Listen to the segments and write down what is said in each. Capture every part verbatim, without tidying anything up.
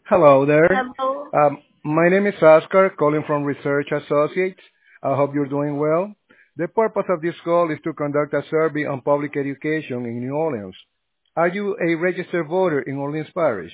Hello there. Hello. Um, my name is Oscar, calling from Research Associates. I hope you're doing well. The purpose of this call is to conduct a survey on public education in New Orleans. Are you a registered voter in Orleans Parish?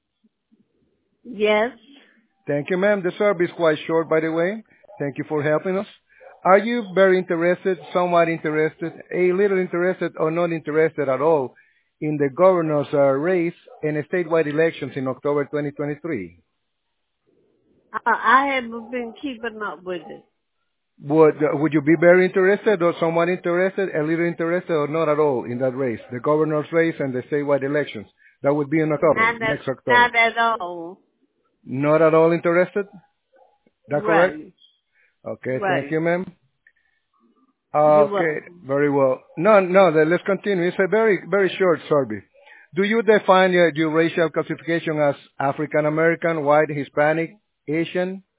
Yes. Thank you, ma'am. The survey is quite short, by the way. Thank you for helping us. Are you very interested, somewhat interested, a little interested, or not interested at all in the governor's uh, race and statewide elections in October twenty twenty-three? I, I haven't been keeping up with it. Would would you be very interested or somewhat interested, a little interested or not at all in that race, the governor's race and the statewide elections? That would be in October, Not at, next October. not at all. Not at all interested? That correct? Right. Okay, thank Right. you, ma'am. You're Okay, welcome. very well. No, no, then let's continue. It's a very, very short survey. Do you define your, your racial classification as African American, white, Hispanic, Asian?